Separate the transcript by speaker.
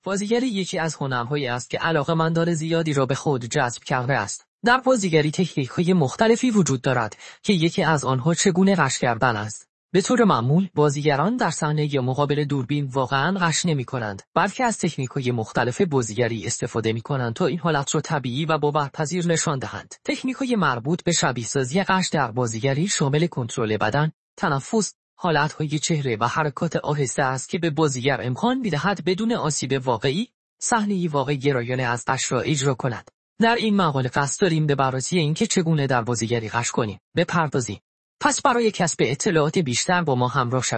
Speaker 1: بازیگری یکی از هنرهایی است که علاقه‌مندان زیادی را به خود جذب کرده است. در بازیگری تکنیک‌های مختلفی وجود دارد که یکی از آنها چگونه غش کردن است. به طور معمول بازیگران در صحنه یا مقابل دوربین واقعاً غش نمی‌کنند، بلکه از تکنیک‌های مختلف بازیگری استفاده می‌کنند تا این حالت را طبیعی و باورپذیر نشان دهند. تکنیک‌های مربوط به شبیه‌سازی غش در بازیگری شامل کنترل بدن، تنفس، حالتهای چهره و حرکات آهسته است که به بازیگر امکان می‌دهد بدون آسیب واقعی، صحنه‌ای واقع گرایانه از غش را اجرا کند. در این مقاله قصد داریم به بررسی اینکه چگونه در بازیگری غش کنیم بپردازیم. پس برای کسب اطلاعات بیشتر با ما همراه شوید.